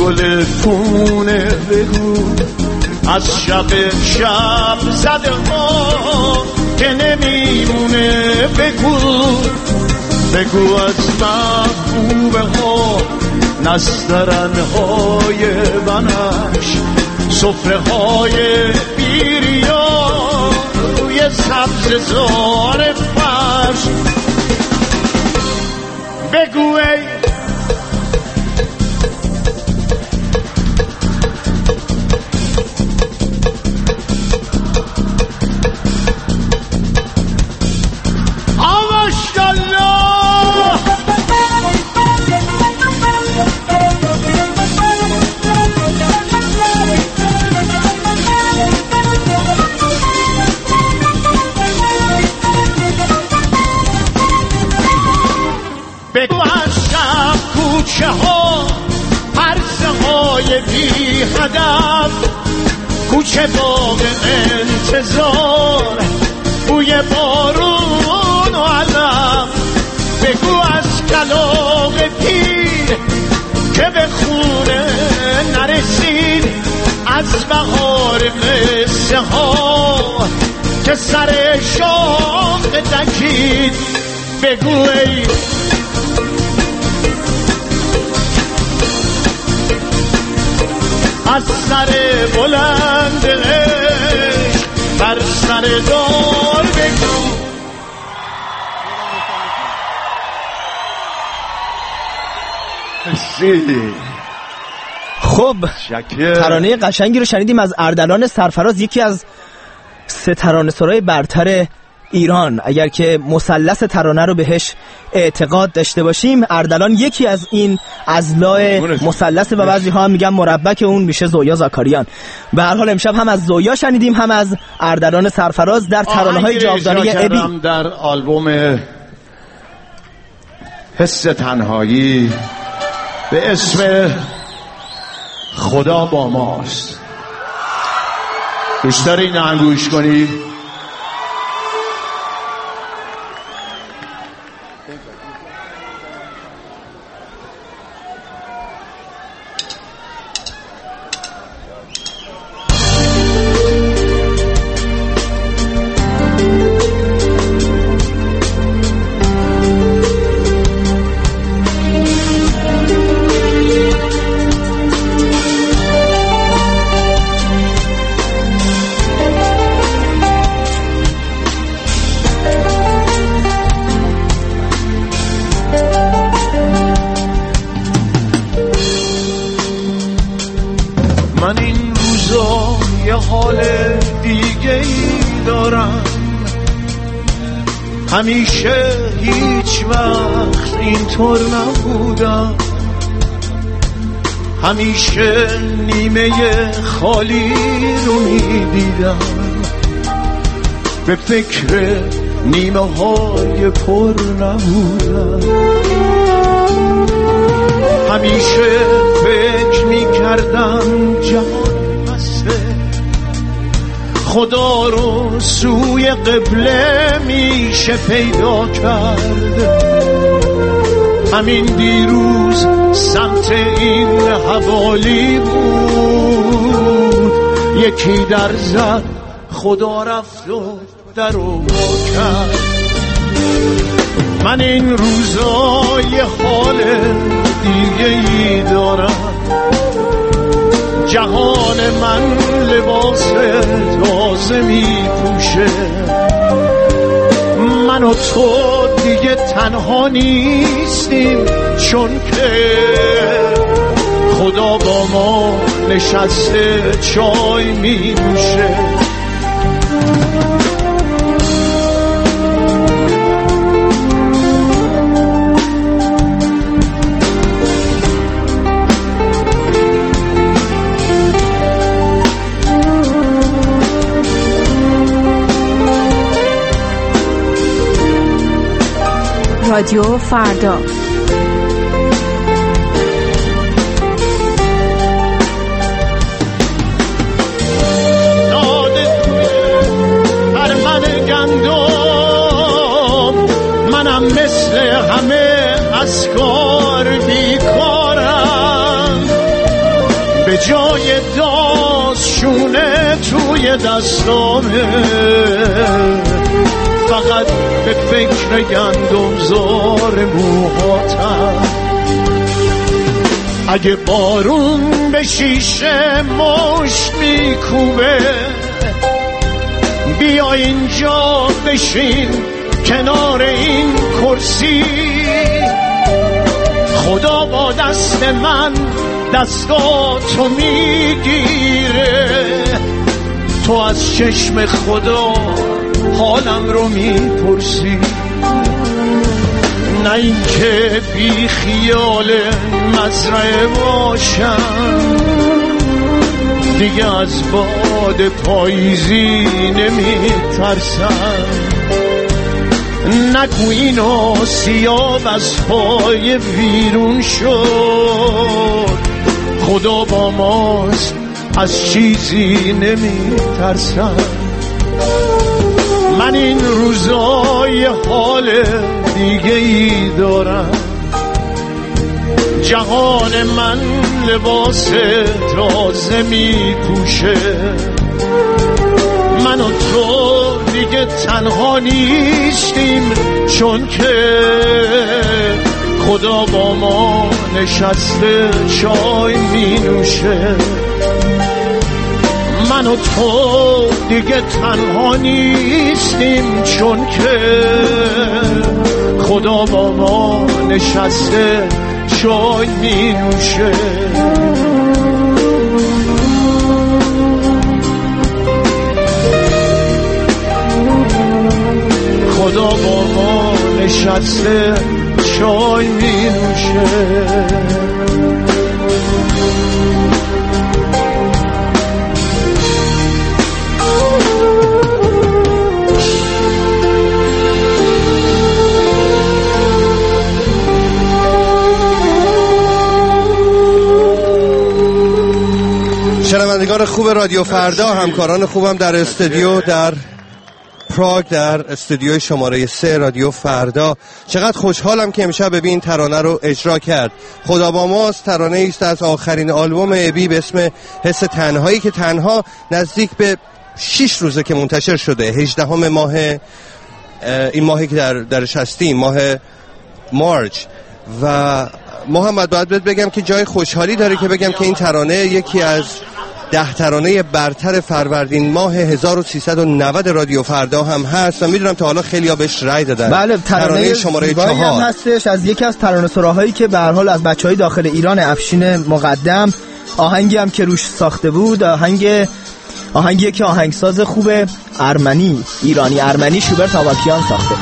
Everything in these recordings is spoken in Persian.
گل پونه بگو، از شب زده ها که نمیمونه بگو از محبوبه ها، نسترن های بنش، سفره های بیریا روی سبز زار فرش. بگو ای بگو از شب کوچه ها، عرصه های بی هدف، کوچه باغ انتظار، بوی بارون و علم. بگو از کلاغ پیر که به خونه نرسید، از بهار قصه ها که سر شاخ دکید. بگو ای از سر بلند عشق بر سر دار بگو. خب ترانه قشنگی رو شنیدیم از اردلان سرفراز، یکی از 3 ترانه‌سرای برتر ایران. اگر که مثلث ترانه رو بهش اعتقاد داشته باشیم، اردلان یکی از این اضلاع مثلث و بعضی ها هم میگن مربع، که اون میشه زویا زاکاریان. به هر حال امشب هم از زویا شنیدیم، هم از اردلان سرفراز در ترانه‌های جاودانی ابی. در آلبوم حس تنهایی به اسم خدا با ماست. دوست داری اینو گوش کنی؟ من این روزا یه حال دیگه ای دارم، همیشه هیچ وقت اینطور نبودم، همیشه نیمه خالی رو میدیدم، به فکر نیمه های پر نبودم، همیشه فکر میکردم جهان بسته، خدا رو سوی قبله میشه پیدا کرد. همین دیروز سمت این حوالی بود، یکی در زد، خدا رفت و در رو با کرد. من این روزا یه حال دیگه ای دارم، جهان من لباس تازه می پوشه، من و تو دیگه تنها نیستیم، چون که خدا با ما نشسته چای می نوشه. رادیو فردا. منم مثل همه از کار بیکارم، به جای داشونه توی دستامه، فقط به فکر گندمزار موهاتم. اگه بارون به شیشه مشت میکوبه، بیا اینجا بشین کنار این کرسی. خدا با دست من دستاتو میگیره، تو از چشم خدا حالم رو میپرسی. نه این که بی خیال مزرعه باشم، دیگه از باد پاییزی نمیترسم. نگو اینو سیاب از پای بیرون شد، خدا با ماست از چیزی نمیترسم. من این روزای حال دیگه ای دارم، جهان من لباس تازه می پوشه. من و تو دیگه تنها نیستیم، چون که خدا با ما نشسته چای می نوشه. من و تو دیگه تنها نیستیم، چون که خدا با ما نشسته چای می نوشه. خدا با ما نشسته چای می نوشه. شنوندگان خوب رادیو فردا، همکاران خوبم در استودیو در پراگ، در استودیوی شماره 3 رادیو فردا، چقدر خوشحالم که امشب ابی این ترانه رو اجرا کرد. خدا با ماست ترانه است از آخرین آلبوم ابی به اسم حس تنهایی که تنها نزدیک به 6 روزه که منتشر شده. 18 ماه این ماهی که درش هستیم، ماه مارچ. و محمد باید بگم که جای خوشحالی داره که بگم که این ترانه یکی از 10 ترانه برتر فروردین ماه 1390 رادیو فردا هم هست و میدونم تا حالا خیلی‌ها بهش رای دادن. بله، ترانه شماره 4 هم هستش از یکی از ترانه‌سراهایی که به هر حال از بچهای داخل ایران، افشین مقدم. آهنگی هم که روش ساخته بود آهنگی که آهنگساز خوب ارمنی، ایرانی ارمنی شوبرت آواکیان ساخته.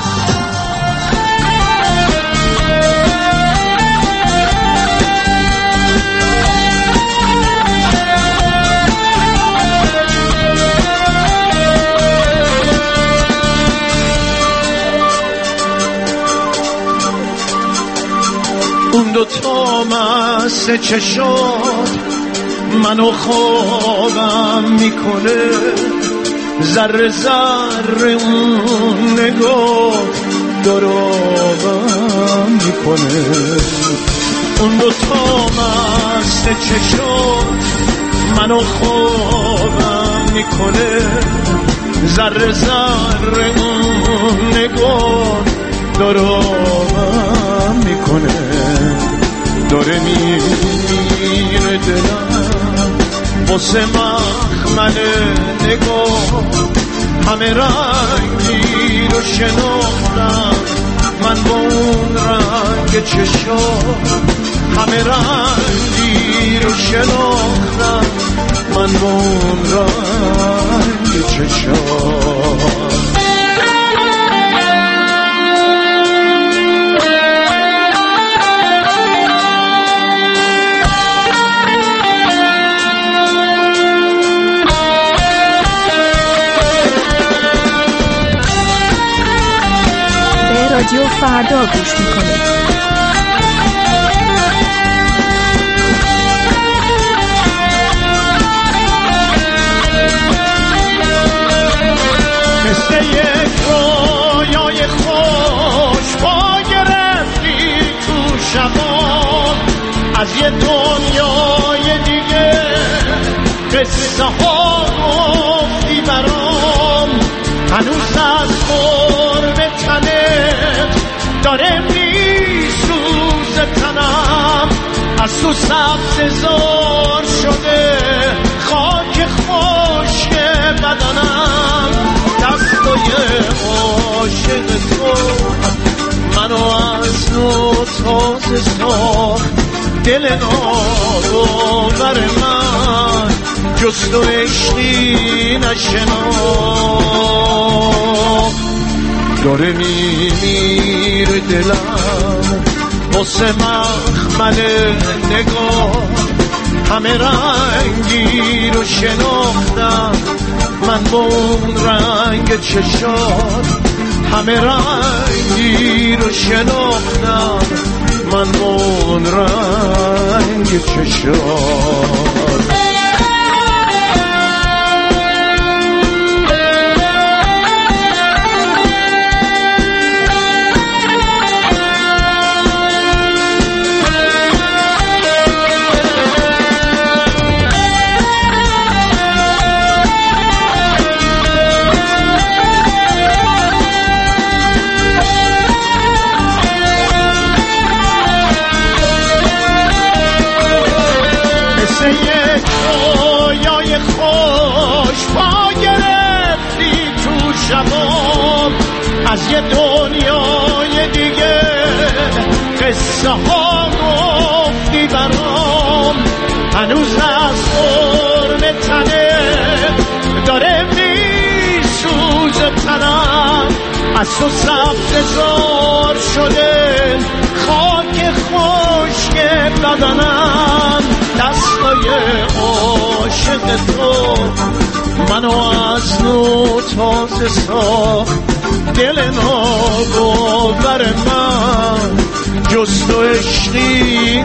اون دوتا مست چشات منو خوابم میکنه، ذره ذره اون نگاه دارابم میکنه. اون دوتا مست چشات منو خوابم میکنه، ذره ذره اون نگاه دارابم میکنه. داره میره دلم واسه مخمل نگاه، همه رنگی رو شناختم من با اون رنگ چشام، همه رنگی رو شناختم من با اون رنگ چشام. رادیو فردا گوش میکنید. مثل یک رویای خوش پا گرفتی تو شبا، از یه دنیای دیگه قصه ها گفتی برام، هنوز از قرب تنت داره میسوزه تنم، از تو سبززار شده خاک خشک بدنم، دستای عاشق تو منو از نو تازه ساخت، دل ناباور من جز تو عشقی نشناخت. داره میمیره دلم واسه مخمل نگاه، همه رنگی رو شناختم من با اون رنگ چشات، همه رنگی رو شناختم من با اون رنگ چشات. از یه دنیای دیگه قصه ها گفتی برام، هنوز از قرن تنه داره میسوزه تنم، از تو سبززار شده خاک خشک بدنم، دستای عاشق تو منو از نو تازه ساخت، دل ناباور من جز تو عشقی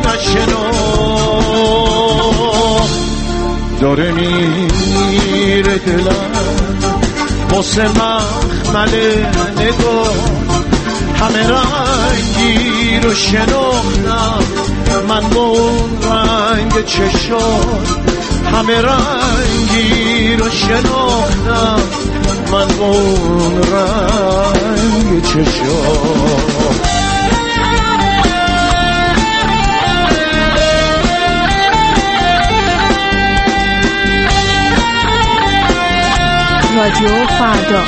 نشناخت. داره میره دلم واسه مخمل نگاه، همه رنگی رو شناختم من با اون رنگ چشات، همه رنگی رو شناختم من با اون رنگ چشات. رادیو فردا.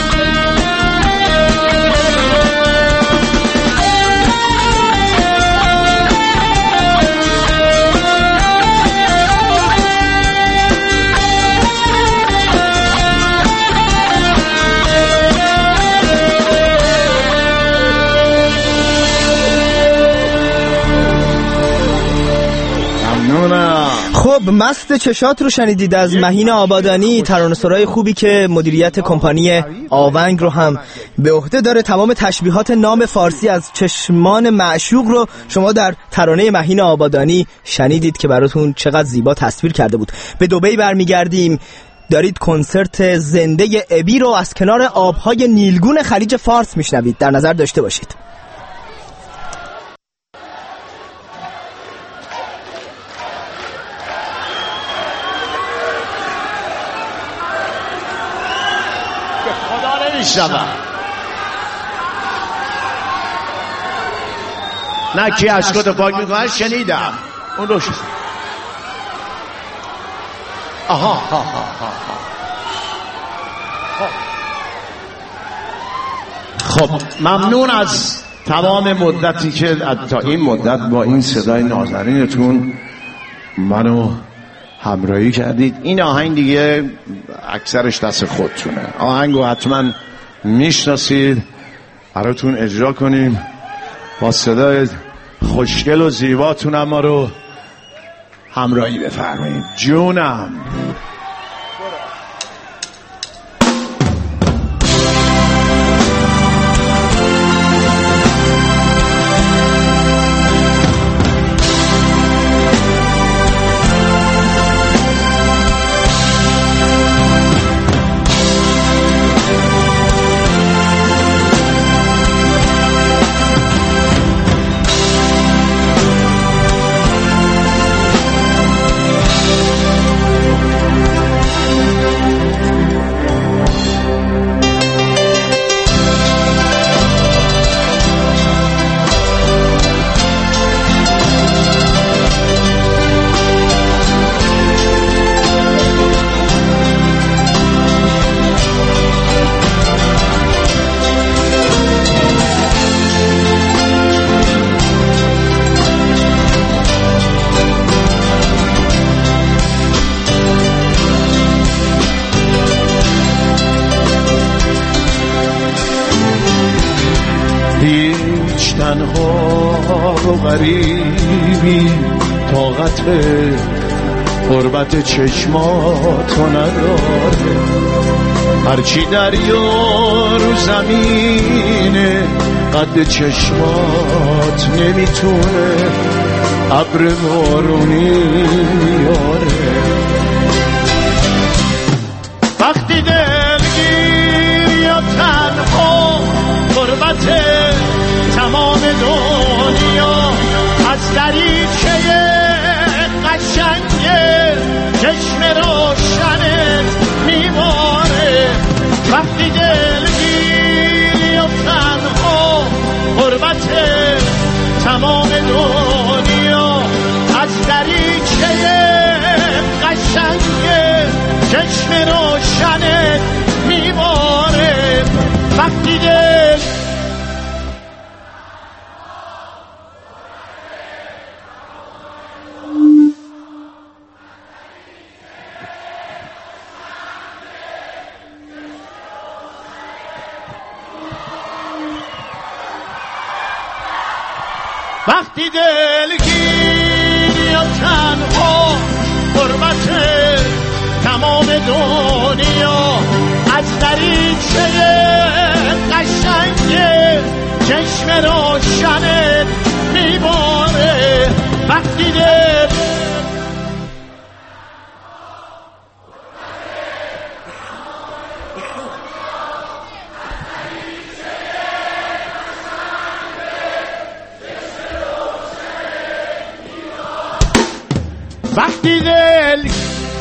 خب مست چشات رو شنیدید از مهین آبادانی، ترانه‌سرای خوبی که مدیریت کمپانی آونگ رو هم به عهده داره. تمام تشبیهات نام فارسی از چشمان معشوق رو شما در ترانه مهین آبادانی شنیدید که براتون چقدر زیبا تصویر کرده بود. به دبی برمیگردیم. دارید کنسرت زنده ابی رو از کنار آبهای نیلگون خلیج فارس میشنوید، در نظر داشته باشید. نه کی اشکاتو پاک میکنه شنیدم اون رو آها. خب ممنون از تمام مدتی که تا این مدت با این صدای نازنینتون منو همراهی کردید. این آهنگ دیگه اکثرش دست خودتونه، آهنگو حتما میشناسید، براتون اجرا کنیم با صدای خوشگل و زیباتون اما رو همراهی بفرمایید. جونم تو غریبی، طاقت قربت چشماتو نداره. هرچی دریا رو زمینه قد چشمات نمیتونه ابر بارونی میاره. وقتی دلگیر یا تنها غربت تمام دنیا از دریچه قشنگ چشم روشنت میباره. وقتی دلگیر یا تنها غربت تمام دنیا از دریچه قشنگ چشم روشنت میباره. وقتی دل وقتی دلگیر یا تنها غربت تمام دنیا از دریچه قشنگ چشم روشنت میباره. وقتی دل وقتی دل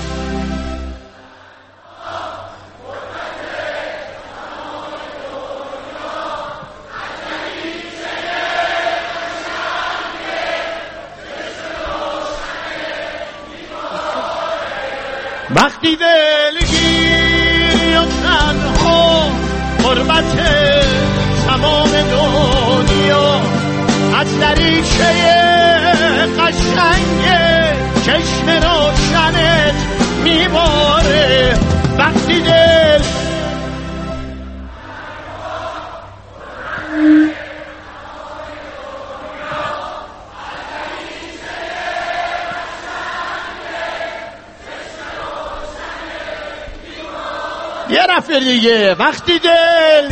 وقتی دلگیر یا تنها غربت تمام دنیا از دریچه قشنگ چشم روشنت میباره. وقتی دل یه رفت دیگه. وقتی دل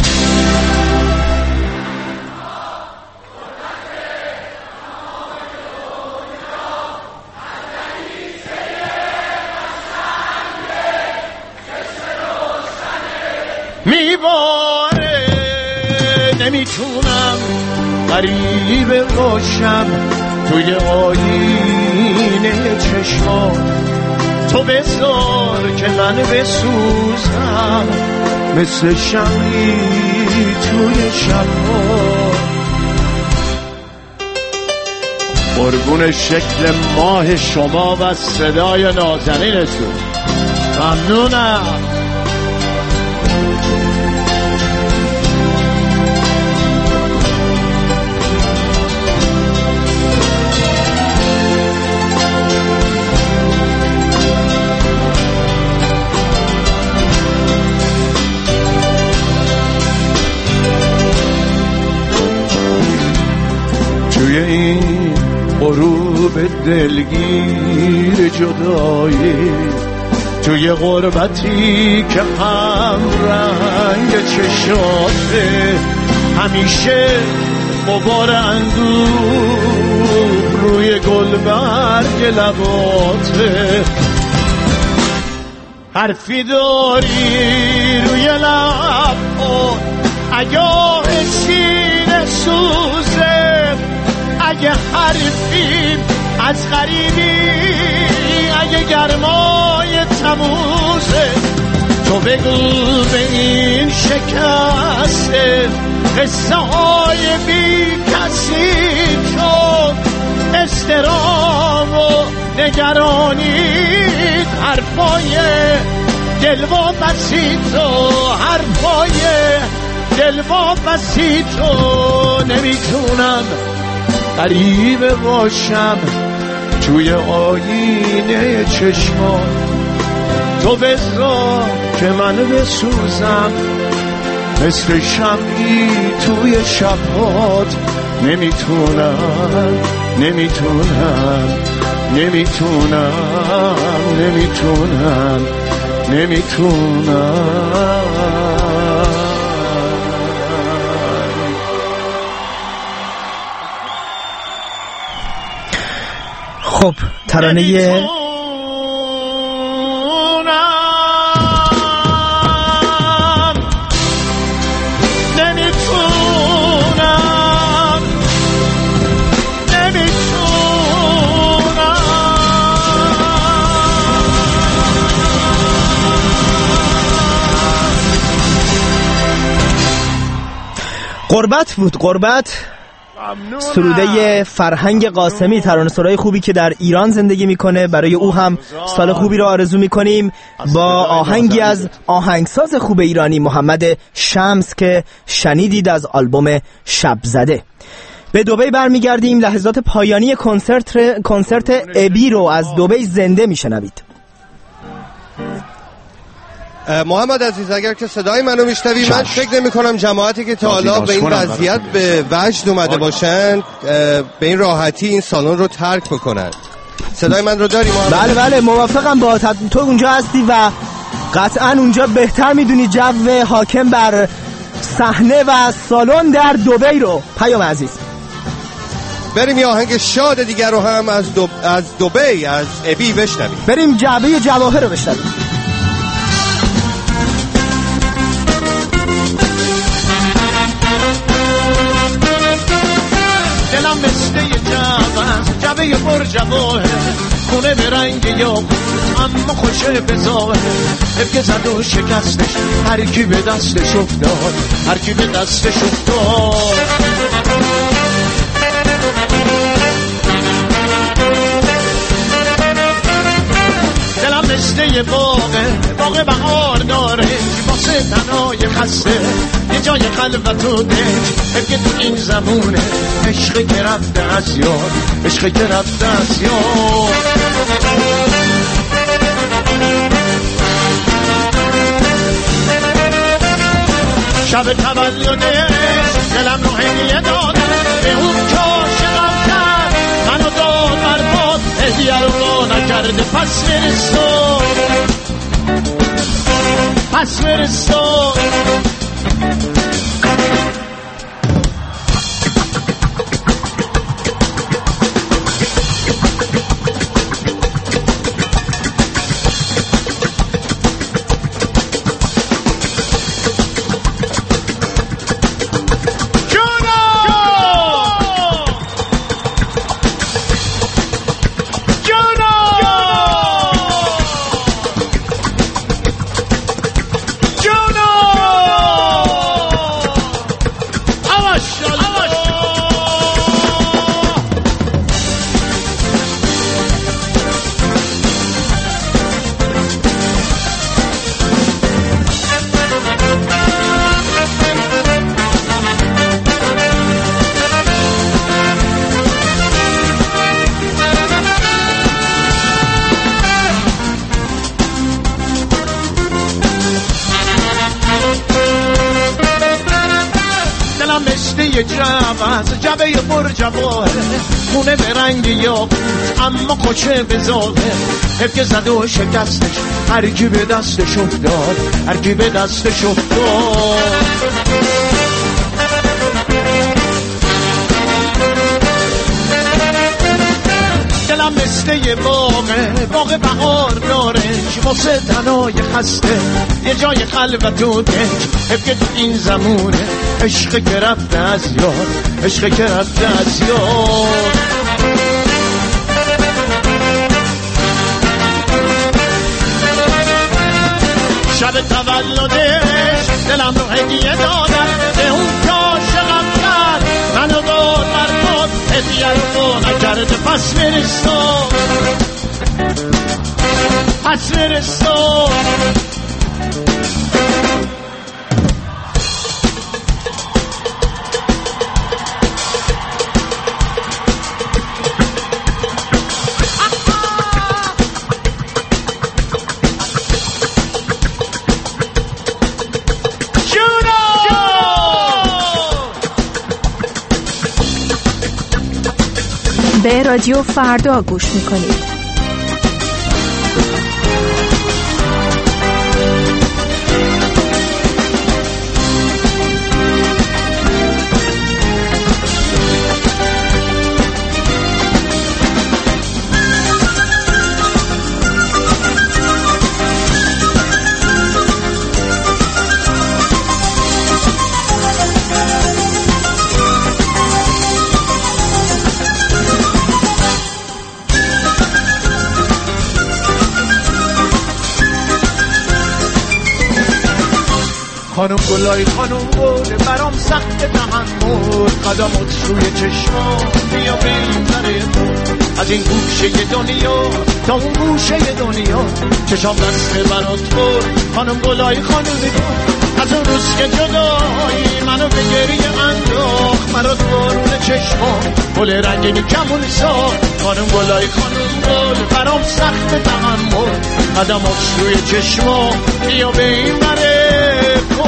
میباره نمیتونم غریبه باشم توی آینه چشمات. تو بذار که من بسوزم مثل شمعی توی شب‌ها. قربون شکل ماه شما و صدای نازنینتون. ممنونم. توی این غروب دلگیر جدایی، توی غربتی که هم رنگ چشاته، همیشه غبار اندوه روی گلبرگ لباته. حرفی داری روی لبات اگه سینه سوزه، اگه حرفی از غریبی، اگه گرمای تموزه. تو بگو به این شکسته قصه های بی کسی، چون استرام و نگرانید حرفای دلوا بسی تو، حرفای دلوا بسی تو. نمیتونم غریبه باشم توی آینه چشمات. تو بذار که من بسوزم مثل شمعی توی شبات نمیتونم نمیتونم نمیتونم نمیتونم نمیتونم. خب ترانه قربت بود. قربت سروده فرهنگ قاسمی، ترانه‌سرای خوبی که در ایران زندگی میکنه. برای او هم سال خوبی رو آرزو میکنیم با آهنگی از آهنگساز خوب ایرانی محمد شمس که شنیدید از آلبوم شب زده. به دبی برمیگردیم. لحظات پایانی کنسرت ابی رو از دبی زنده میشنوید. محمد عزیز اگر که صدای منو میشنوی، من فکر نمی کنم جماعتی که تا حالا به این وضعیت به وجد اومده باشن به این راحتی این سالن رو ترک بکنن. صدای من رو داری محمد؟ بله بله موافقم با تو اونجا هستی و قطعا اونجا بهتر میدونی جو حاکم بر صحنه و سالن در دبی رو. پیام عزیز بریم یه آهنگ شاد دیگر رو هم از دبی از ابی بشنویم. بریم جعبه جواهر رو بشنویم. دلم مثل یه جعبه پر جواهر، خونه به رنگ یاقوت اما خوشه به ظاهر. ابگه زد و شکستش هر کی به دستش افتاد، هر کی به دستش افتاد. دلم مثل یه باغ بهار داره، واسه تنهای خسته یه جای خلوت و دنج. ابگه تو این زمونه عشقی که رفته از یاد، عشقی که رفته از یاد. شب تولدش دلم رو هدیه دادم به اون که عاشقم کرد، منو داد برباد هدیه رو نکرده. پس برسون پس برسون جعبه پر جواهر، خونه به رنگ یاقوت اما خوشه به ظاهر. ابگه زد و شکستش هر کی به دستش افتاد، هر کی به دستش افتاد. دلم مثل یه باغ بهار داره، واسه تنهای خسته یه جای خلوت و دنج. ابگه تو این زمونه عشق که رفته از یاد، عشق که رفته از یاد. شب تولدش دلم رو هدیه دادم به اون که عاشقم کرد، منو داد برباد هدیه رو نکرده. پس برسون پس برسون به رادیو فردا گوش میکنید. خانم گلای خانم گل برام سخت تحمل، قدمت روی چشمام بیا بریم برمون، از این گوشه دنیا تا اون گوشه دنیا چشام دسته برات پر. خانم گلای خانم گل از اون روز که جدایی منو به گریه انداخت، مرا بارون چشمام گل رنگینی کمون ساخت. خانم گلای خانم گل برام سخت تحمل، قدمت روی چشمام بیا بریم برمون.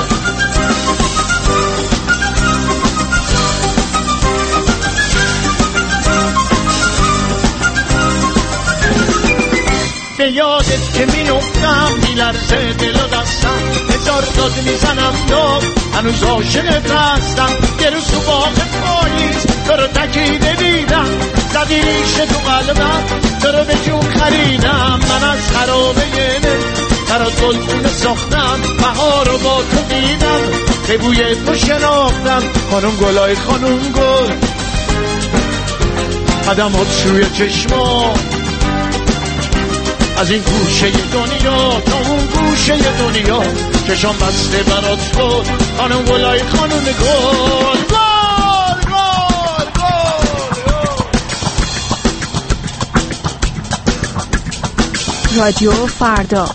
به یادت که می نفتم می لرزه دل و دستم، هزار داد می زنم داد هنوز عاشقت هستم. یه روز تو باغ پاییز تو رو تکیده دیدم، زدی ریشه تو قلبم تو رو به جون خریدم. من از خرابه دل برات گلگونه ساختم، بهار رو با تو دیدم به بوی تو شناختم. خانم گلای خانم گل قدمات روی چشما، از این گوشه دنیا تا اون گوشه دنیا چشام بسته برات بود. خانم گلای خانم گل گل گل گل. رادیو فردا.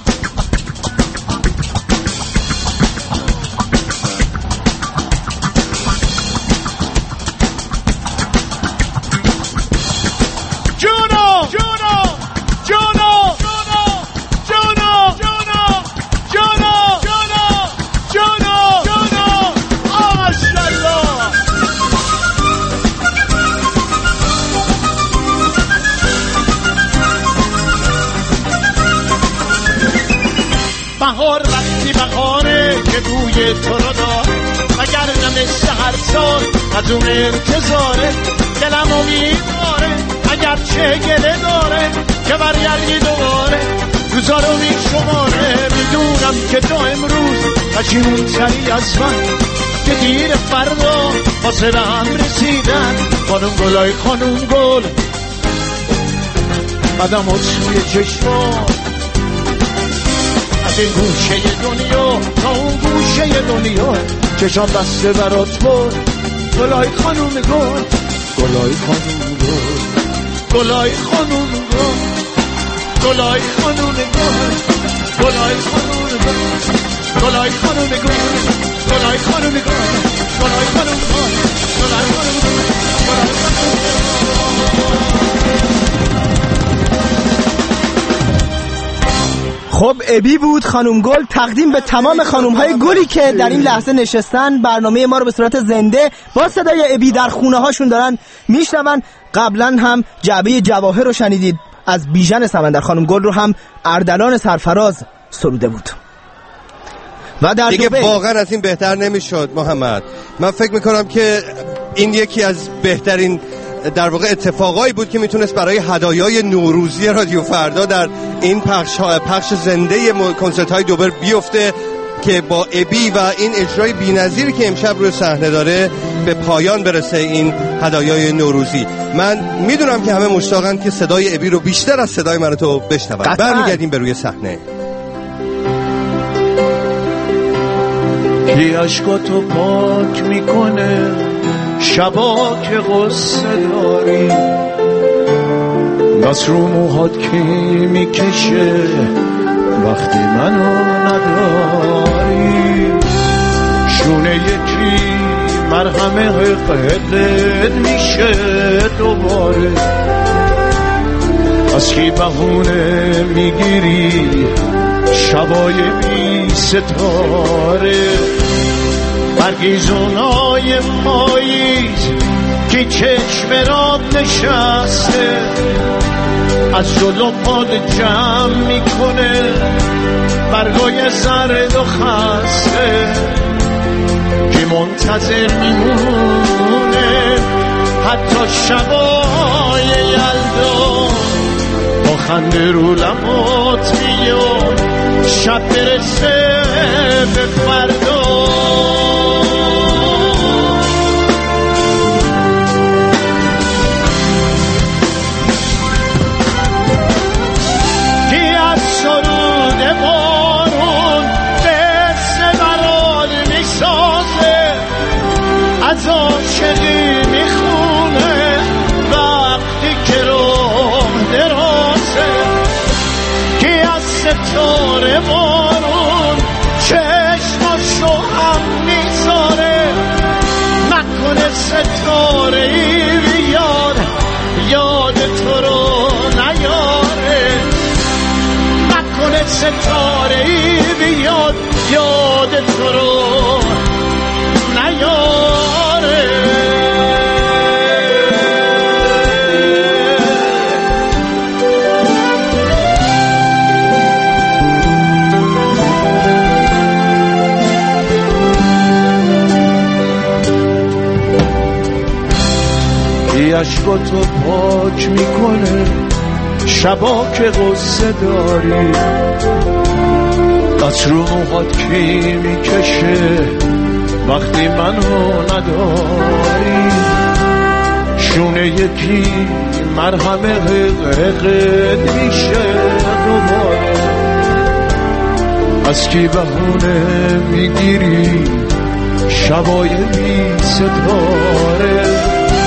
بهار وقتی بهاره که بوی تو رو دار، اگر نمشته هر سال از اون انتظاره. دلم امیدواره اگر چه گله داره که برگردی دوباره، روزا رو می شماره. میدونم که تو امروز پشیمون تری از من، که دیر فردا واسه به هم رسیدن. خانم گلای خانم گل قدمات روی چشمام، از این گوشه دنیا تا اون گوشه دنیا چشام بسته برات بود. گلای خانوم گل گلای خانوم گل گلای خانوم گل گلای خانوم گل گلای خانوم گل گلای خانوم گل گلای خانوم گل گلای خانوم گل گلای خانوم خب ابی بود خانم گل، تقدیم به تمام خانوم‌های گلی که در این لحظه نشستن برنامه ما رو به صورت زنده با صدای ابی در خونه هاشون دارن میشنون. قبلا هم جعبه جواهر رو شنیدید از بیژن سمندر. خانم گل رو هم اردلان سرفراز سروده بود. و در دیگه واقعا از این بهتر نمیشد محمد. من فکر میکنم که این یکی از بهترین در واقع اتفاقایی بود که میتونست برای هدایای نوروزی رادیو فردا در این پخش زنده کنسرت های دوبر بیفته که با ابی و این اجرای بی‌نظیری که امشب روی صحنه داره به پایان برسه این هدایای نوروزی. من میدونم که همه مشتاقن که صدای ابی رو بیشتر از صدای من تو بشنون. برمیگردیم به روی صحنه. کی عشقاتو پاک میکنه شبا که غصه داری، دست رو موهات کی میکشه وقتی منو نداری، شونه یکی مرهم حقدت میشه دوباره، از کی بهونه میگیری شبای بی ستاره، برگیزونای پاییز که چشم راد نشسته از جلو پاد جمع میکنه برگای زرد و خسته که منتظر میمونه حتی شبای یلدا با خنده رو لبات میاد شب برسه به فردا سرود بارون قصه برات میسازه از عاشقی میخونه وقتی که راه درازه که از ستاره بارون چشماشو هم میذاره نکنه ستاره ای بیاد یاد تو رو نیاره نکنه ستاره ای بیاد یاد تو رو نیاره اشکاتو پاک میکنه شبا که غصه داری قطر رو موهات کی میکشه وقتی منو نداری شونه یکی مرهم حقت میشه دوباره از کی بهونه میگیری شبای بی ستاره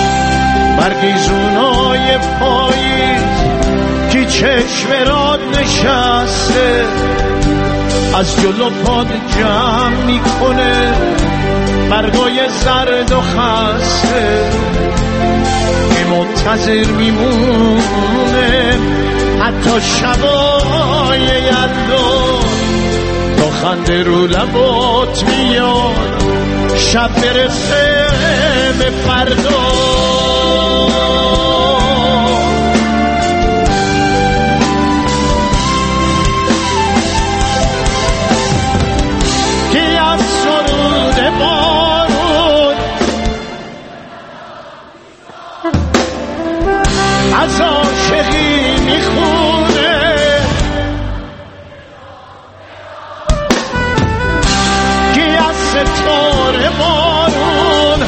برگیزونای پاییز کی چشم راد نشسته از جلو پاد جمع میکنه برگای زرد و خسته که منتظر میمونه حتی شبای یلدا تا خنده رو لبات میاد شب برسه به فردا از عاشقی میخونه که از ستاره بارون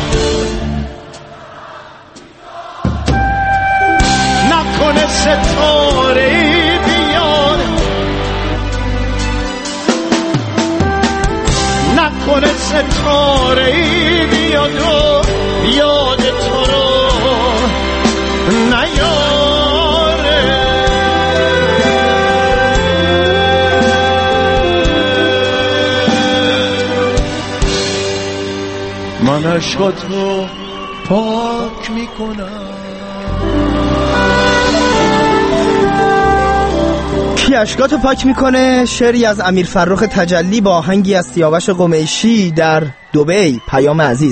نکنه ستاره ای بیاد نکنه ستاره ای بیاد و یاد تو رو نیاره من عشقاتو پاک میکنم کی عشقاتو پاک میکنه؟ شعری از امیر فرخ تجلی با آهنگی از سیاوش قمیشی در دبی. پیام عزیز.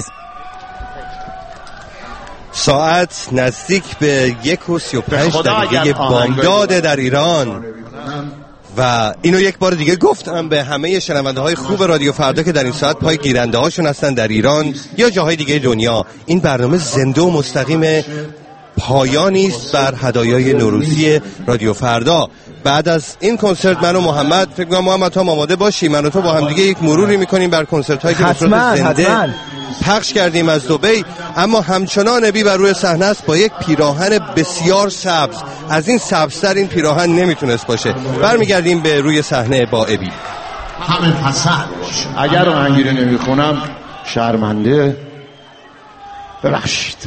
ساعت نزدیک به 1:35 بامداد در ایران و اینو یک بار دیگه گفتم به همه شنونده های خوب رادیو فردا که در این ساعت پای گیرنده هاشون هستن در ایران یا جاهای دیگه دنیا. این برنامه زنده و مستقیم پایانی است بر هدایای نوروزی رادیو فردا. بعد از این کنسرت من و محمد فکر کنم محمد تو آماده باشی، من و تو با هم دیگه یک مروری میکنیم بر کنسرت هایی که به صورت زنده پخش کردیم از دبی. اما همچنان ابی بر روی صحنه است با یک پیراهن بسیار سبز. از این سبزتر این پیراهن نمیتونست باشه. برمیگردیم به روی صحنه با ابی. همه پسند اگر آهنگی رو نمیخونم شرمنده ببخشید.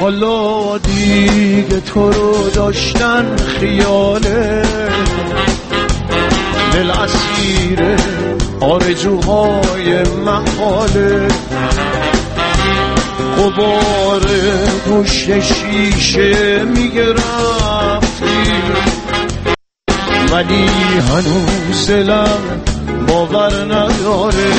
حالا دیگه تو رو داشتن خیاله، دل اسیر آرزوهای محاله، غبار پشت شیشه میگه رفتی، ولی هنوز دلم باور نداره.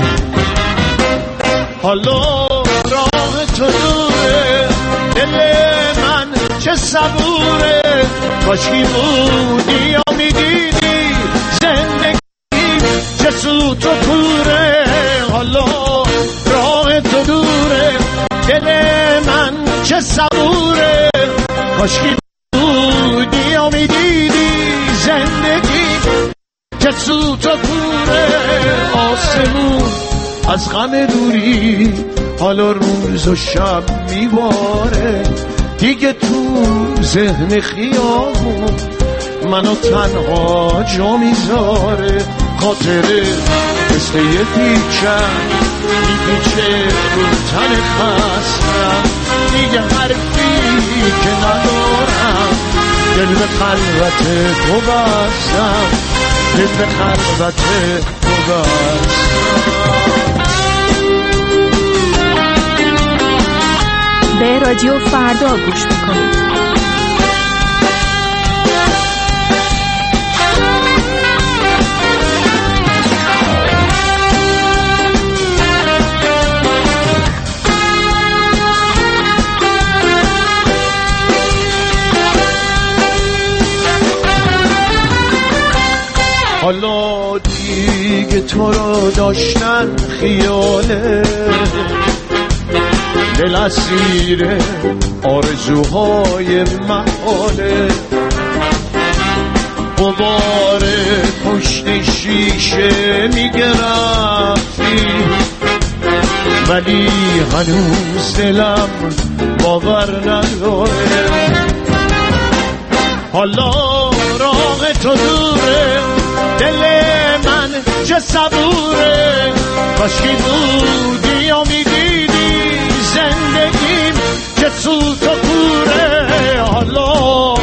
حالا راه تو دوره، دل من چه صبوره، کاشکی بودی یا میدیدی زندگی چه سوت و کوره. حالا راه تو دوره، دل من چه صبوره، کاشکی بودی یا میدیدی زندگی چه سوت و کوره. آسمون از غم دوری حالا روز و شب میباره، دیگه تو ذهن خیابون منو تنها جا میذاره. خاطره مثل یه پیچم میپیچه رو تن خستم، دیگه حرفی که ندارم دل به خلوت تو بستم، دل به خلوت تو بستم. به رادیو فردا گوش میکنید. حالا دیگه تو رو داشتن خیاله، دل اسیر آرزوهای محاله، غبار پشت شیشه میگه رفتی، ولی هنوز دلم باور نداره. حالا راه تو دوره، دل من چه صبوره، کاشکی بودی یا میدیدی زندگیم که سوت و کوره. حالا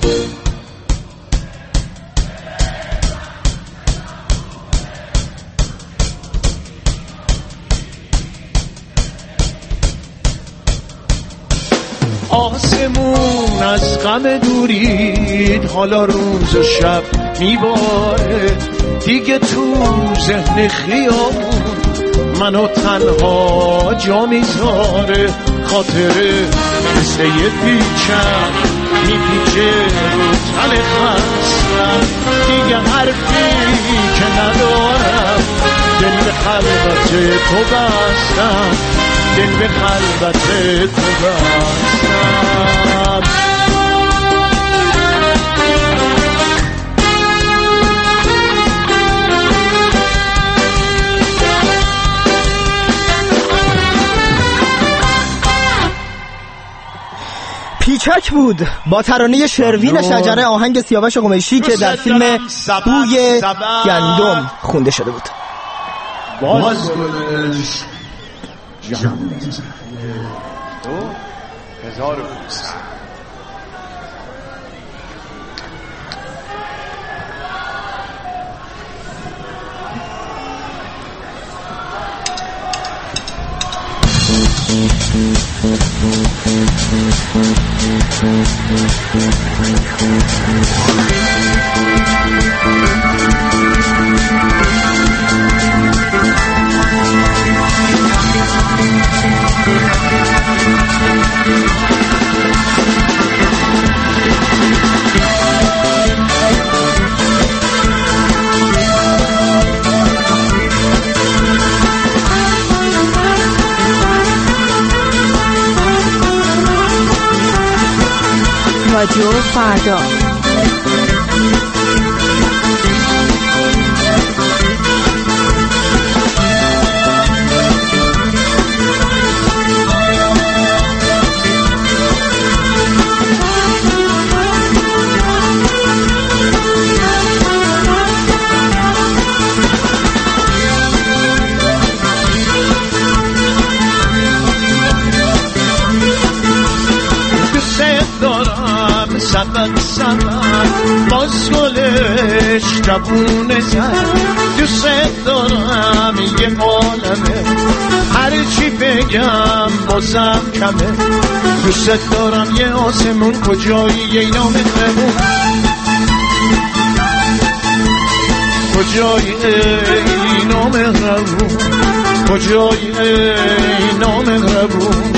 آسمون از غم دورید حالا روز و شب میباره، دیگه تو ذهن خیابون منو تنها جا میذاره. خاطره مثل یه پیچم میپیچه رو تن خستم، دیگه حرفی که ندارم دل به خلوت تو بستم، دل به خلوت تو بستم. پیچک بود با ترانه شروین شجره، آهنگ سیاوش قمیشی که در فیلم بوی گندم خونده شده بود. باز گلش جان 2500 رادیو فردا. شبونه زد دوست دارم یه عالمه هرچی بگم بازم کمه دوست دارم یه آسمون کجایی یه نامهربون کجایی ای نامهربون کجایی ای نامهربون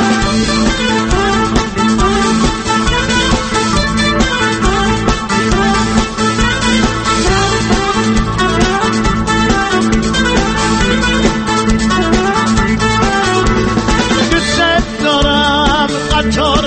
قطار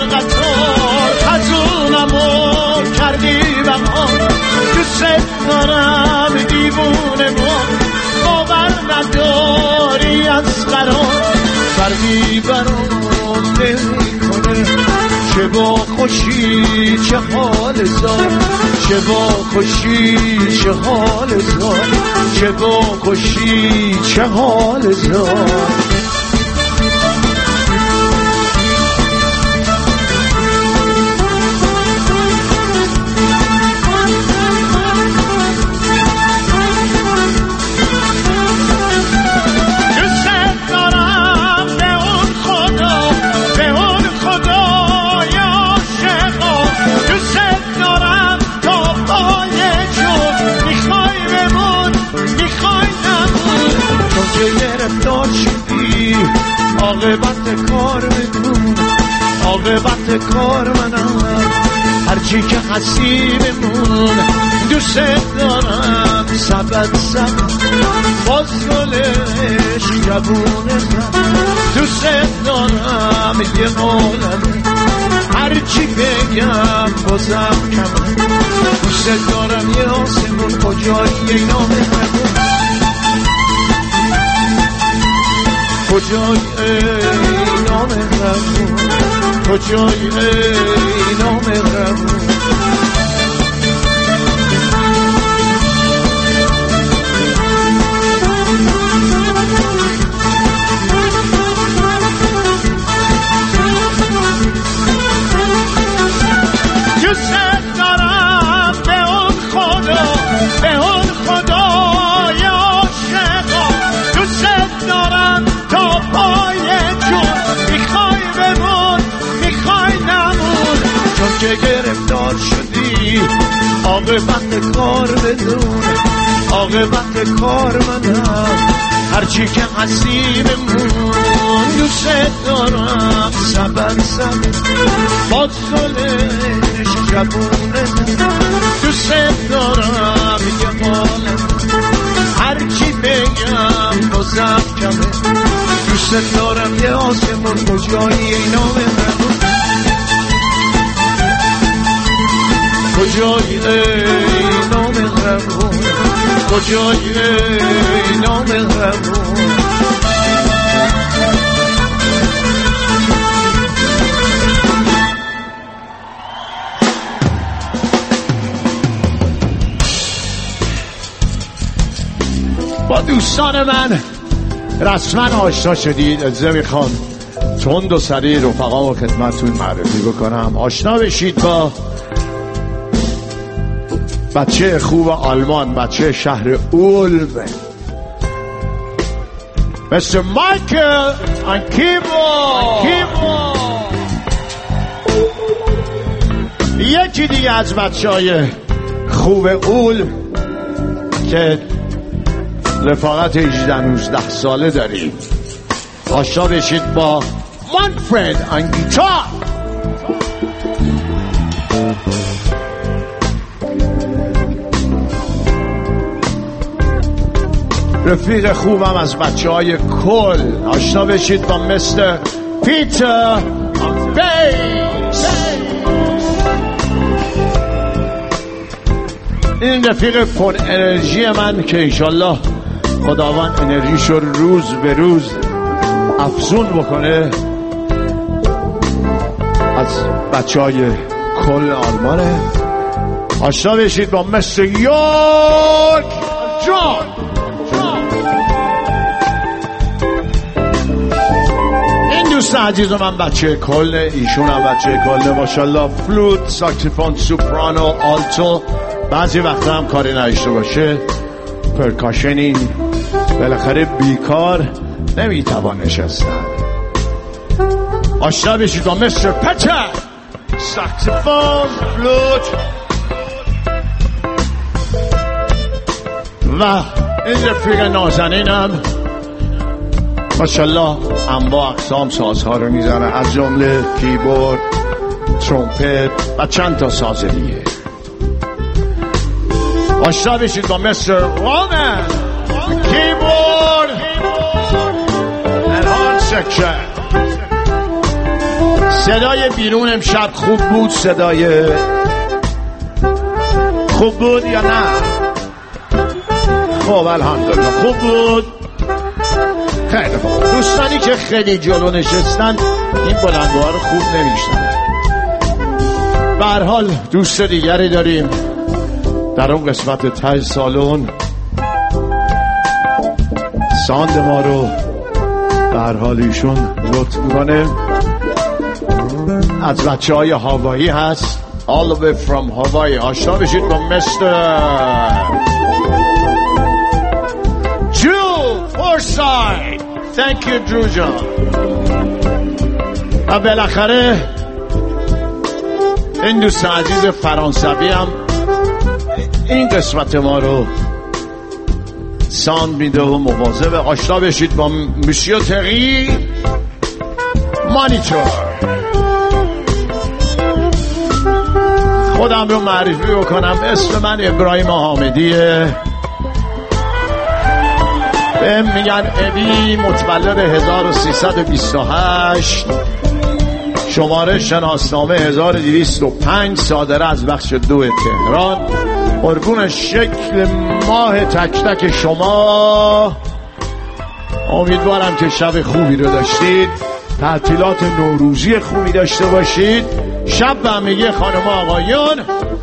خزونمو کردی بهار دوست دارم دیوونه باور نداری از قرار فرقی برام نمیکنه چه با خوشی چه حال زار چه با خوشی چه حال زار چه با خوشی چه حال زار عاقبت کار بکن عاقبت کار منم هرچی که هستی بمون دوست دارم سبت باز گلش جبونه دوست دارم یه عالمه هرچی بگم بازم کمه دوست دارم یه آسمون کجایی یه نامهربون کجایی ای نامهربون کجایی ای نامهربون دوست دارم به اون خدای عاشقا دوست دارم تا پای جون میخوای بمون میخوای نمون چون که گرفتار شدی عاقبت کار بدون عاقبت کار منم هرچی که هستی بمون دوست دارم سبر باز گلش جبونه دوست دارم یه عالم هرچی بگم بازم کمه دوست دارم یه آسمون کجایی ای نامهربون کجایی ای نامهربون کجایی ای نامهربون با دوستان من رسما آشنا شدید. اجازه میخوام تند و سریع رفقامو خدمتتون معرفی بکنم. آشنا بشید با بچه خوب آلمان، بچه شهر اولم، مستر مایکل کیبورد. یکی دیگه از بچه های خوب اول که رفاقت 18-19 ساله داریم. آشنا بشید با منفرد آن گیتار. رفیق خوبم از بچه های کل. آشنا بشید با مستر پیتر بیس. این رفیق پر انرژی من که انشالله خداوند انرژیشو روز به روز افزون بکنه. از بچه های کل آلمانه. آشنا بشید با مستر یورک جان. این دوست عزیز من بچه کل، ایشون هم بچه کل. ماشاءالله فلوت، ساکسیفون، سوپرانو، آلتو، بعضی وقتا هم کاری نداشته باشه پرکاشنی بالاخره بیکار نمیتوان نشستن. آشنا بشید با مستر پچر، ساکسیفون، فلوت و این رفیق نازنینم ماشاءالله انواع اقسام سازها رو میزنه، از جمله کیبورد، ترومپت و چند تا ساز دیگه. آشنا بشید با مستر رانر، کیبورد and horn section. صدای بیرون امشب خوب بود؟ صدای خوب بود یا نه؟ خب الحمدلله خوب بود. خیلی خوب. دوستانی که خیلی جلو نشستن این بلندگوها رو خوب نمیشنن. به هر حال دوست دیگری داریم در اون قسمت ته سالن، ساند ما رو به هر حال ایشون لطف میکنه، از بچه های هاوایی هست، all the way from Hawaii. آشنا بشید با مستر Drew Forsythe. Thank you Drew جان. و بالاخره این دوست عزیز فرانسوی هم این قسمت ما رو ساند میده و مواظبه. آشنا بشید با مسیو تقی مانیتور. خودم رو معرفی بکنم، اسم من ابراهیم حامدیه، بهم میگن ابی، متولد 1328، شماره شناسنامه 1205، صادره از بخش 2 تهران. قربون شکل ماه تک تک شما. امیدوارم که شب خوبی رو داشتید، تعطیلات نوروزی خوبی داشته باشید. شب به همگی خانم آقایون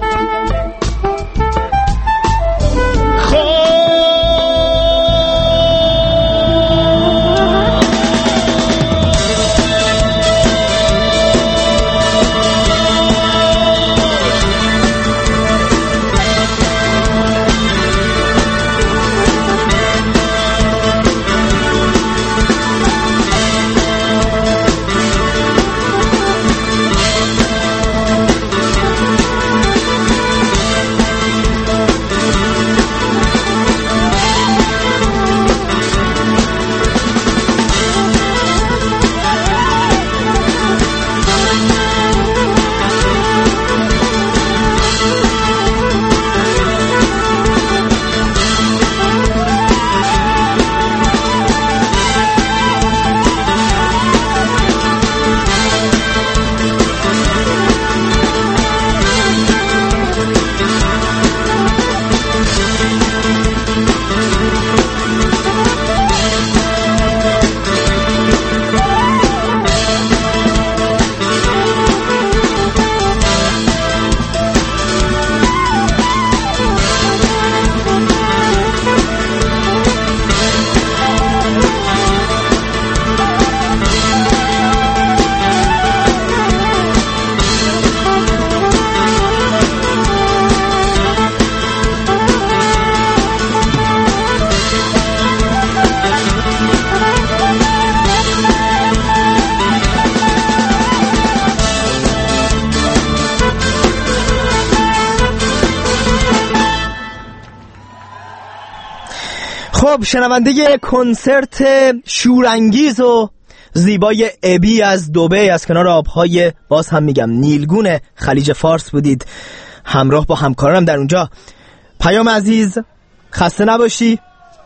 خب شنونده کنسرت شورانگیز و زیبای ابی از دبی از کنار آبهای باز هم میگم نیلگون خلیج فارس بودید، همراه با همکارانم در اونجا. پیام عزیز خسته نباشی.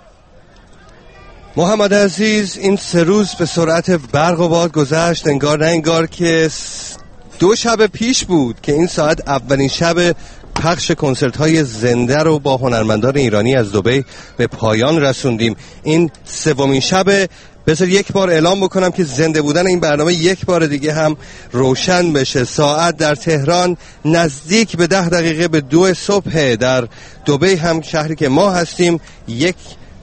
محمد عزیز این 3 روز به سرعت برق و باد گذشت، انگار نه انگار که 2 شب پیش بود که این ساعت اولین شب پخش کنسرت های زنده رو با هنرمندان ایرانی از دبی به پایان رسوندیم. این 3مین شب. بذار یک بار اعلام بکنم که زنده بودن این برنامه یک بار دیگه هم روشن بشه. ساعت در تهران نزدیک به 10 دقیقه به 2 صبح، در دبی هم شهری که ما هستیم 1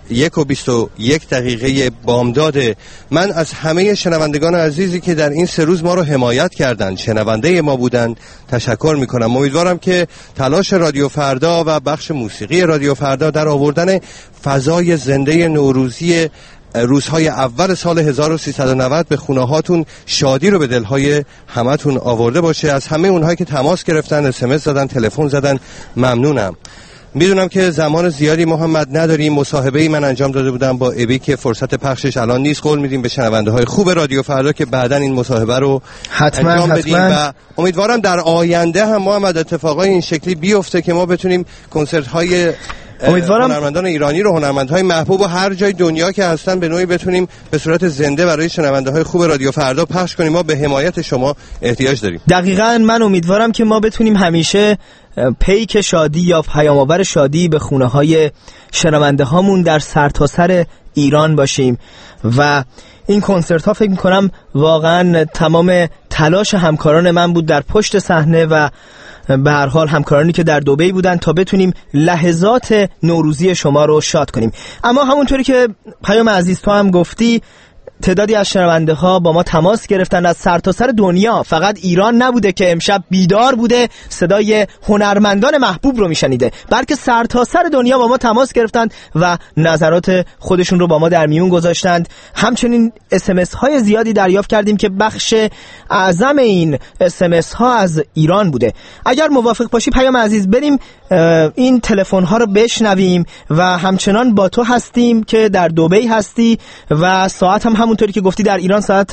1:21 بامداد. من از همه شنوندگان عزیزی که در این 3 روز ما رو حمایت کردند، شنونده ما بودند، تشکر میکنم. امیدوارم که تلاش رادیو فردا و بخش موسیقی رادیو فردا در آوردن فضای زنده نوروزی روزهای اول سال 1390 به خونه هاتون شادی رو به دلهای همتون آورده باشه. از همه اونهایی که تماس گرفتن، اسمس زدن، تلفن زدن، ممنونم. میدونم که زمان زیادی محمد نداریم. مصاحبه‌ای من انجام داده بودم با ابی که فرصت پخشش الان نیست. قول میدیم به شنونده های خوب رادیو فردا که بعداً این مصاحبه رو انجام بدیم و امیدوارم در آینده هم محمد اتفاقای این شکلی بیفته که ما بتونیم کنسرت های هنرمندان ایرانی رو، هنرمندهای محبوب و هر جای دنیا که هستن به نوعی بتونیم به صورت زنده برای شنونده های خوب رادیو فردا پخش کنیم. ما به حمایت شما احتیاج داریم. دقیقاً من امیدوارم که ما بتونیم همیشه پیک شادی یا پیام‌آور شادی به خونه های شنونده هامون در سرتاسر ایران باشیم و این کنسرت ها فکر میکنم واقعا تمام تلاش همکاران من بود در پشت صحنه و به هر حال همکارانی که در دبی بودن تا بتونیم لحظات نوروزی شما رو شاد کنیم. اما همونطوری که پیام عزیز تو هم گفتی، تعدادی از شنونده ها با ما تماس گرفتن از سرتاسر دنیا. فقط ایران نبوده که امشب بیدار بوده صدای هنرمندان محبوب رو میشنیده، بلکه سرتاسر دنیا با ما تماس گرفتند و نظرات خودشون رو با ما در میون گذاشتند. همچنین SMS های زیادی دریافت کردیم که بخش اعظم این SMS ها از ایران بوده. اگر موافق باشی پیام عزیز بریم این تلفن ها رو بشنویم و همچنان با تو هستیم که در دبی هستی و ساعت هم همونطوری که گفتی در ایران ساعت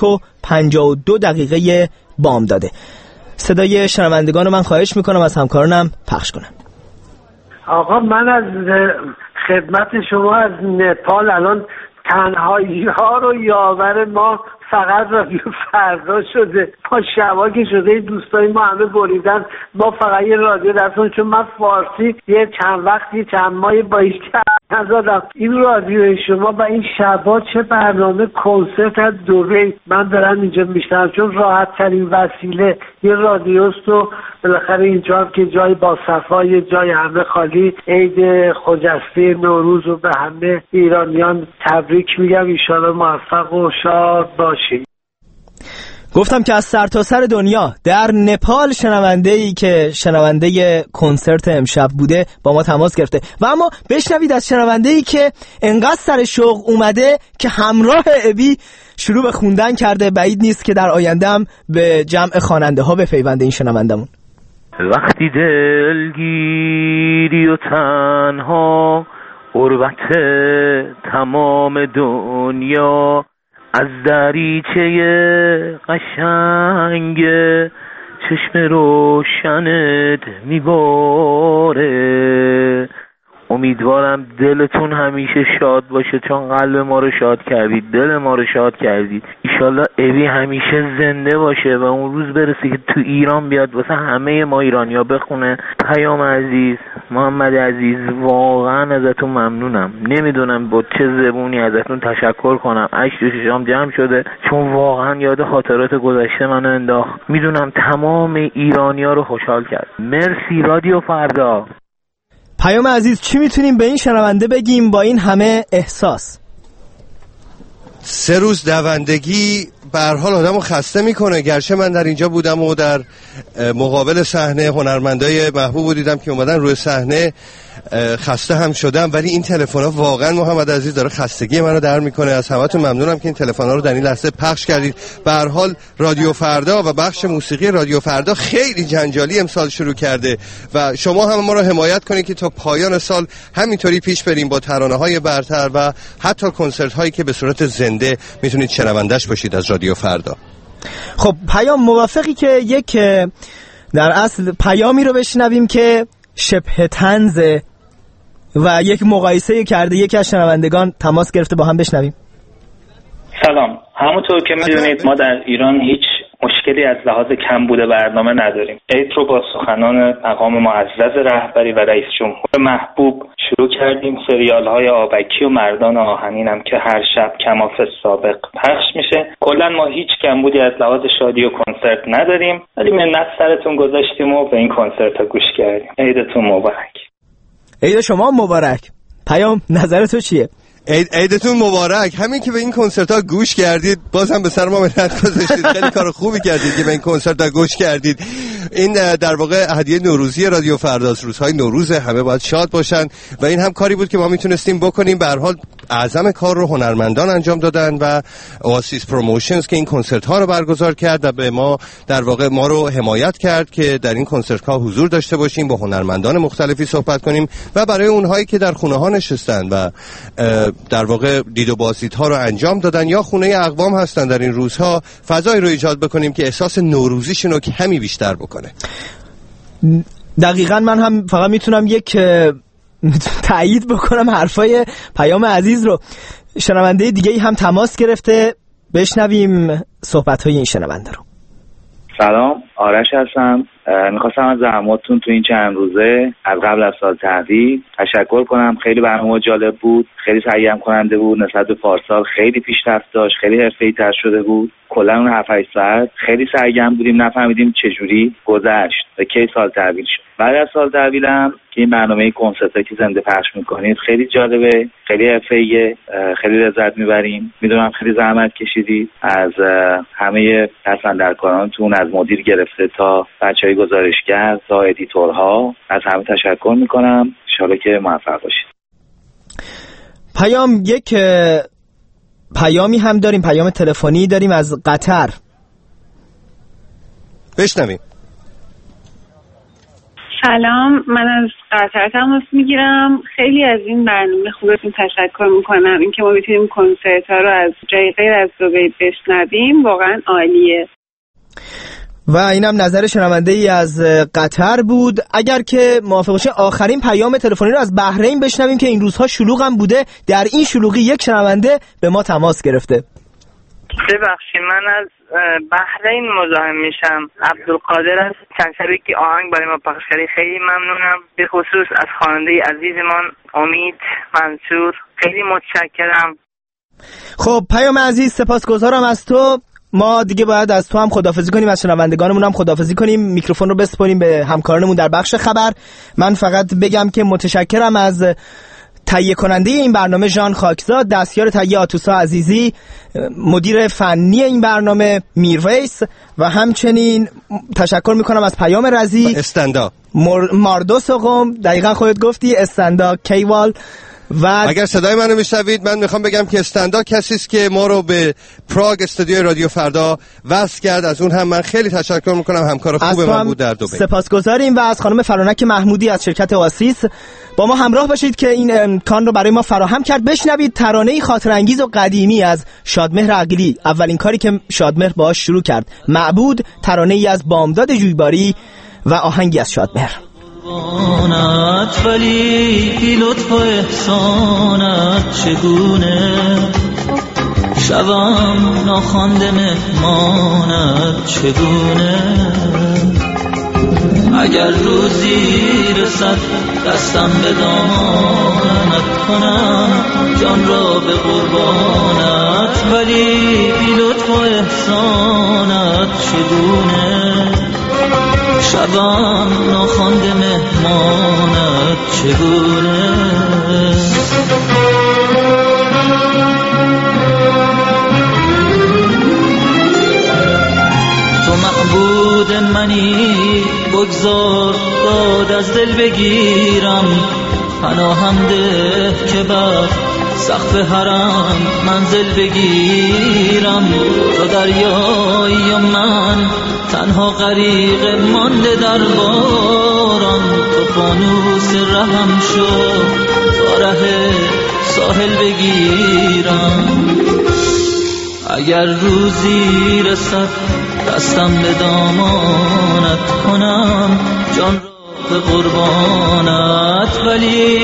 1:52 بامداده. صدای شنوندگان رو من خواهش میکنم از همکارانم پخش کنم. آقا من از خدمت شما از نپال الان تنهایی ها رو یاور ما فقط رادیو فردا شده. ما شبا که شده دوستای ما همه بریدن، ما فقط یه رادیو دستون، چون من فارسی یه چند ماهی با هیچ نزدم. این رادیو شما و این شبا چه برنامه کنسرت از دبی من دارم اینجا میشنم، چون راحت ترین وسیله یه رادیوست و بالاخره اینجا هم که جای با صفای جای همه خالی. عید خجسته نوروز رو به همه ایرانیان تبریک میگم. ان شاءالله موفق و شاد باشید. گفتم که از سرتاسر دنیا در نپال شنونده‌ای که شنونده کنسرت امشب بوده با ما تماس گرفته. و اما بشنوید از شنونده‌ای که انقدر سر شوق اومده که همراه ابی شروع به خوندن کرده. بعید نیست که در آینده هم به جمع خواننده ها بپیونده این شنوندمون. وقتی دلگیری و تنها غربت تمام دنیا، از دریچه قشنگ چشم روشنت میباره. امیدوارم دلتون همیشه شاد باشه، چون قلب ما رو شاد کردید، دل ما رو شاد کردید. ایشالله ابی همیشه زنده باشه و اون روز برسه که تو ایران بیاد واسه همه ما ایرانیا بخونه. پیام عزیز، محمد عزیز، واقعا ازتون ممنونم. نمیدونم با چه زبونی ازتون تشکر کنم. اشک تو چشام جمع شده، چون واقعا یاد خاطرات گذشته منو انداخت. میدونم تمام ایرانیا رو خوشحال کرد. مرسی رادیو فردا. پیام عزیز، چی میتونیم به این شنونده بگیم با این همه احساس؟ 3 روز دوندگی به هر حال آدمو خسته میکنه. گرچه من در اینجا بودم و در مقابل صحنه هنرمندای محبوب دیدم که اومدن روی صحنه، خسته هم شدم، ولی این تلفن‌ها واقعا محمد عزیز داره خستگی منو در میکنه. از همتون ممنونم که این تلفن‌ها رو در این لحظه پخش کردید. به هر حال رادیو فردا و بخش موسیقی رادیو فردا خیلی جنجالی امسال شروع کرده و شما هم ما رو حمایت کنید که تا پایان سال همینطوری پیش بریم با ترانه‌های برتر و حتی کنسرت‌هایی که به صورت زنده میتونید شنونده‌اش باشید از رادیو فردا. خب پیام، موافقی که یک در اصل پیامی رو بشنویم که شبه طنزه و یک مقایسه کرده یکی از شنوندگان تماس گرفته، با هم بشنویم؟ سلام. همونطور که میدونید ما در ایران هیچ مشکلی از لحاظ کمبود برنامه نداریم. عید رو با سخنان مقام معزز رهبری و رئیس جمهور محبوب شروع کردیم. سریال های آبکی و مردان آهنین هم که هر شب کماف سابق پخش میشه. کلا ما هیچ کمبودی از لحاظ شادی و کنسرت نداریم، ولی منت سرتون گذاشتیم و به این کنسرت ها گوش کردیم. عیدتون مبارک. عید شما مبارک. پیام نظر تو چیه؟ عیدتون مبارک. همین که به این کنسرت ها گوش کردید بازم به سر ما منت گذاشتید. خیلی کار خوبی کردید که به این کنسرت ها گوش کردید. این در واقع هدیه نوروزی رادیو فرداست. روزهای نوروز، همه باید شاد باشن و این هم کاری بود که ما میتونستیم بکنیم. به هر حال اعظم کار رو هنرمندان انجام دادن و اواسیس پروموشنز که این کنسرت ها رو برگزار کرد و به ما در واقع ما رو حمایت کرد که در این کنسرت ها حضور داشته باشیم، با هنرمندان مختلفی صحبت کنیم و برای اونهایی که در خونه ها نشستن و در واقع دید و بازدیدها رو انجام دادن یا خونه اقوام هستن در این روزها، فضایی رو ایجاد بکنیم که احساس نوروزیشون رو کمی بیشتر بکنه. دقیقاً من هم فقط میتونم یک تایید بکنم حرفای پیام عزیز رو. شنونده دیگه هم تماس گرفته، بشنویم صحبت‌های این شنونده رو. سلام، آرش هستم. میخواستم از زحماتتون تو این چند روزه از قبل از سال تحویل تشکر کنم. خیلی برنامه جالب بود، خیلی سرگرم کننده بود، نسبت به پارسال خیلی پیشرفت داشت، خیلی حرفه‌ای‌تر شده بود. کلا اون 7-8 ساعت خیلی سرگرم بودیم، نفهمیدیم چجوری گذشت و کی سال تحویل شد. بعد از سال تحویلم که این برنامه کنسرتی که زنده پخش میکنید خیلی جالبه، خیلی حرفه‌ایه، خیلی لذت میبریم. میدونم خیلی زحمت کشیدید، از همه پسندرکارانتون، از مدیر گرفته تا بچهای گزارشگر تا ادیتورها، از همه تشکر میکنم. ان شاءالله که موفق باشید. پیام یک پیامی هم داریم، پیام تلفنی داریم از قطر. بشنویم. سلام، من از قطر تماس میگیرم. خیلی از این برنامه خوبتون تشکر میکنم. اینکه ما میتونیم کنسرت ها رو از جای غیر از دبی بشنویم واقعا عالیه. و اینم نظر شنونده ای از قطر بود. اگر که موافق باشه آخرین پیام تلفنی رو از بحرین بشنویم که این روزها شلوغ هم بوده. در این شلوغی یک شنونده به ما تماس گرفته. ببخشید، من از بحرین مزاحم میشم. عبدالقادر است. چند شبی که آهنگ برای ما پخش کردی خیلی ممنونم، به خصوص از خواننده عزیزمان امید منصور. خیلی متشکرم. خب پیام عزیز، سپاسگزارم از تو. ما دیگه باید از تو هم خداحافظی کنیم، از شنوندگانمون هم خداحافظی کنیم. میکروفون رو بسپاریم به همکارانمون در بخش خبر. من فقط بگم که متشکرم از تهیه کننده این برنامه ژان خاکزاد، دستیار تهیه آتوسا عزیزی، مدیر فنی این برنامه میرویس و همچنین تشکر میکنم از پیام رزی، استندا ماردوس قم، دقیقا خودت گفتی، استندا کیوال. و اگر صدای منو میشنوید من میخوام بگم که استندا کسی است که ما رو به پراگ استودیوی رادیو فردا وصل کرد. از اون هم من خیلی تشکر میکنم، همکار خوب من بود در دبی. سپاسگزاریم. و از خانم فرانک محمودی از شرکت اواسیس با ما همراه باشید که این امکان رو برای ما فراهم کرد. بشنوید ترانه‌ای خاطرانگیز و قدیمی از شادمهر عقیلی، اولین کاری که شادمهر باهاش شروع کرد. معبود، ترانه‌ای از بامداد جویباری و آهنگی از شادمهر. ولی بی لطف و احسانت چگونه شوم ناخوانده مهمانت چگونه اگر روزی رسد دستم به دامانت کنم جان را به قربانت ولی بی لطف و احسانت چگونه شبم ناخوانده مهمانت چگونه تو معبود منی بگذار داد از دل بگیرم پناهم ده که بر سقف حرم منزل بگیرم تو دریایی و من تنها غریق مانده در باران تو فانوس رهم شو تا ره ساحل بگیرم اگر روزی رسد دستم به دامانت کنم جان را به قربانت ولی